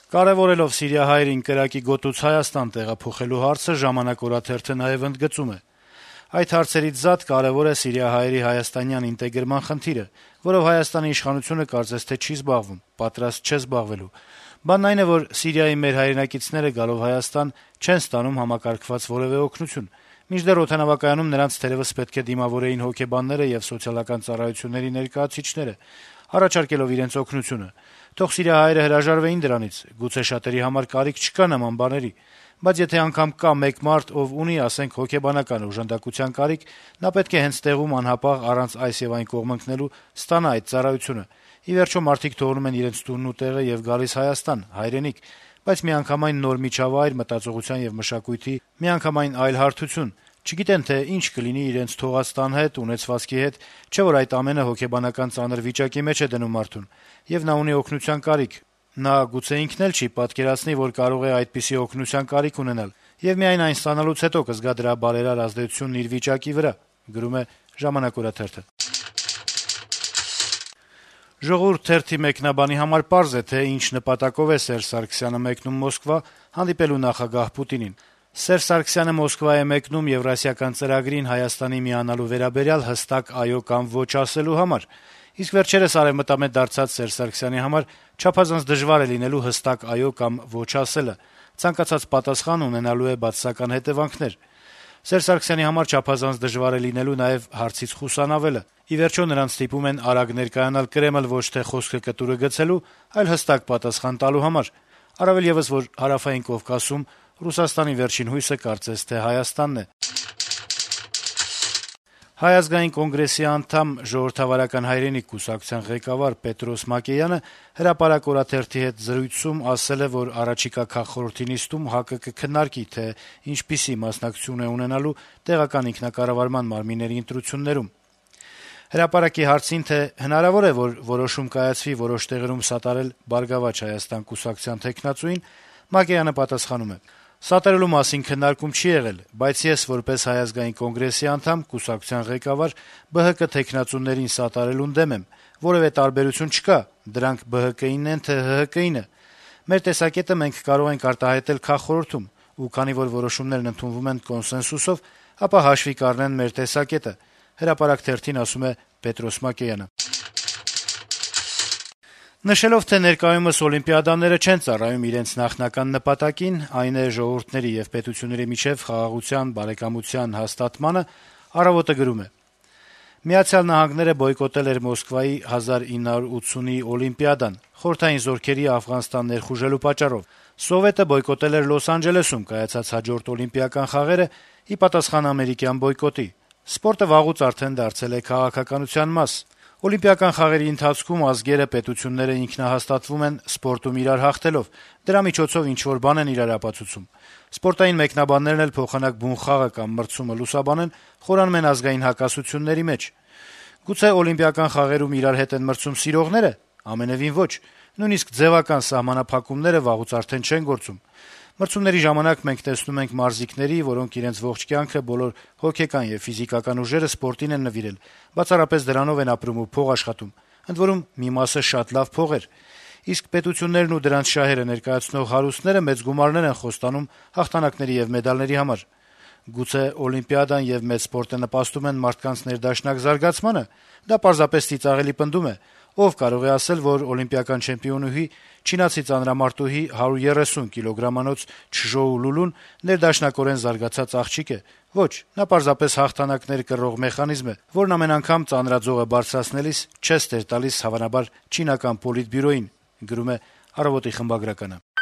Կարեւորելով սիրիահայերին կրակի գոտուց Հայաստան տեղափոխելու հարցը «Ժամանակ» օրաթերթը նաեւ ընդգծում է. այդ հարցերից զատ կարեւոր է սիրիահայերի հայաստանյան ինտեգրման խնդիրը, որով Հայաստանի իշխանությունը կարծես թե չի զբաղվում, պատրաստ չէ զբաղվելու։ Բանն այն է, որ Սիրիայի մեր հայրենակիցները գալով Հայաստան չեն ստանում համակարգված որեւէ օգնություն, մինչդեռ օդանավակայանում նրանց թերեւս պետք է դիմավորեին հոգեբանները եւ սոցիալական ծառայությունների ներկայացուցիչները, առաջարկելով իրենց օգնությունը։ Թող սիրիահայերը հրաժարվեին դրանից, գուցե շատերի համար կարիք չկա նման բաների, բայց եթե անգամ կա մեկ մարդ, ով ունի, ասենք, հոգեբանական օժանդակության կարիք, նա պետք է հենց տեղում անհապաղ առանց այս եւ այն կողմնքնելու ստանա այդ ծառայությունը։ Ի վերջո մարդիկ թողնում են իրենց տունն ու տեղը եւ գալիս Հայաստան, հայրենիք, բայց միանգամայն նոր միջավայր, մտածողության եւ մշակույթի, միանգամայն այլ հարթություն, չգիտեն թե ինչ կլինի իրենց թողած տան հետ, ունեցվածքի հետ, չէ՞ որ այդ ամենը հոգեբանական ծանր վիճակի մեջ է դնում մարդուն, եւ նա ունի օգնության կարիք։ Նա գուցե ինքն էլ չի պատկերացնի, որ կարող է այդպիսի օգնության կարիք ունենալ, եւ միայն այն ստանալուց հետո կզգա դրա բարերար ազդեցությունն իր վիճակի վրա, գրում է «Ժամանակ» օրաթերթը։ «Ժողովուրդ» թերթի մեկնաբանի համար պարզ է, թե ինչ նպատակով է Սերժ Սարգսյանը մեկնում Մոսկվա հանդիպելու նախագահ Պուտինին։ Սերժ Սարգսյանը Մոսկվա է մեկնում Եվրասիական ծրագրին Հայաստանի միանալու վերաբերյալ հստակ այո կամ ոչ ասելու համար, իսկ վերջերս արևմտամետ դարձած Սերժ Սարգսյանի համար չափազանց դժվար է լինելու հստակ այո կամ ոչ ասելը, ցանկացած պատասխան ունենալու է բացասական հետեւանքներ։ Սերժ Սարգսյանի համար չափազանց դժվար է լինելու նաեւ հարցից խուսանավելը։ Ի վերջո նրանց ստիպում են արագ ներկայանալ Կրեմլ ոչ թե խոսքը կտուրը գցելու, այլ հստակ պատասխան տալու համար։ Առավել եւս, որ Հարավային Կովկասում Ռուսաստանի վերջին հույսը կարծես թե Հայաստանն է։ Հայ ազգային կոնգրեսի անդամ, Ժողովրդավարական հայրենիք կուսակցության ղեկավար Պետրոս Մակեյանը «Հրապարակ» օրաթերթի հետ զրույցում ասել է, որ առաջիկա քաղխորհրդի նիստում ՀԱԿ-ը կքննարկի, թե ինչպիսի մասնակցություն է ունենալու տեղական ինքնակառավարման մարմինների ընտրություններում։ «Հրապարակ»-ի հարցին, թե հնարավոր է, որ որոշում կայացվի որոշ տեղերում սատարել «Բարգավաճ Հայաստան» կուսակցության թեկնածուին, Մակեյանը պատասխանում է. «Սատարելու մասին քննարկում չի եղել, բայց ես, որպես Հայ ազգային կոնգրեսի անդամ, կուսակցության ղեկավար, ԲՀԿ թեկնածուներին սատարելուն դեմ եմ, որեւէ տարբերություն չկա, դրանք ԲՀԿ-ինն են, թե ՀՀԿ-ինը։ Մեր տեսակետը մենք կարող ենք արտահայտել քաղխորհրդում, ու քանի որ որոշումներն ընդունվում են կոնսենսուսով, ապա հաշվի կառնեն մեր տեսակետը», «Հրապարակ» թերթին ասում է Պետրոս Մակեյանը։ Նշելով, թե ներկայումս օլիմպիադաները չեն ծառայում իրենց նախնական նպատակին, այն է ժողովուրդների եւ պետությունների միջեւ խաղաղության, բարեկամության հաստատմանը, «Առավոտ»-ը գրում է. - «Միացյալ Նահանգները բոյկոտել էր Մոսկվայի 1980-ի օլիմպիադան, խորհրդային զորքերի Աֆղանստան ներխուժելու պատճառով։ Սովետը բոյկոտել էր Լոս Անջելեսում կայացած հաջորդ օլիմպիական խաղերը՝ ի պատասխան ամերիկյան բոյկոտի։ Սպորտը վաղուց արդեն դարձել է քաղաքականության մաս։ Օլիմպիական խաղերի ընթացքում ազգերը, պետությունները ինքնահաստատվում են սպորտում իրար հաղթելով, դրա միջոցով ինչ-որ բան են իրար ապացուցում։ Սպորտային մեկնաբաններն էլ փոխանակ բուն խաղը կամ մրցումը լուսաբանեն, խորանում են ազգային հակասությունների մեջ։ Գուցե օլիմպիական խաղերում իրար հետ են մրցում սիրողները։ Ամենեւին ոչ։ Նույնիսկ ձևական սահմանափակումները վաղուց արդեն չեն գործում։ Մրցումների ժամանակ մենք տեսնում ենք մարզիկների, որոնք իրենց ողջ կյանքը բոլոր հոգեկան եւ ֆիզիկական ուժերը սպորտին են նվիրել, բացառապես դրանով են ապրում ու փող աշխատում, ընդ որում մի մասը շատ լավ փողեր։ Իսկ պետություններն ու դրանց շահերը ներկայացնող հարուստները մեծ գումարներ են խոստանում հաղթանակների եւ մեդալների համար։ Գուցե օլիմպիադան եւ մեծ սպորտը նպաստում են մարդկանց ներդաշնակ զարգացմանը։ Դա պարզապես ծիծաղելի պնդում է։ Ով կարող է ասել, որ օլիմպիական չեմպիոնուհի, չինացի ծանրամարտուհի 130 կիլոգրամանոց Չժոու Լուլուն ներդաշնակորեն զարգացած աղջիկ է։ Ոչ, նա պարզապես հաղթանակներ կռող մեխանիզմ է, որն ամեն անգամ ծանրաձողը բարձրացնելիս չես տեր տալիս հավանաբար չինական պոլիտբյուրոյին, գրում է «Առավոտ»-ի խմբագրականը։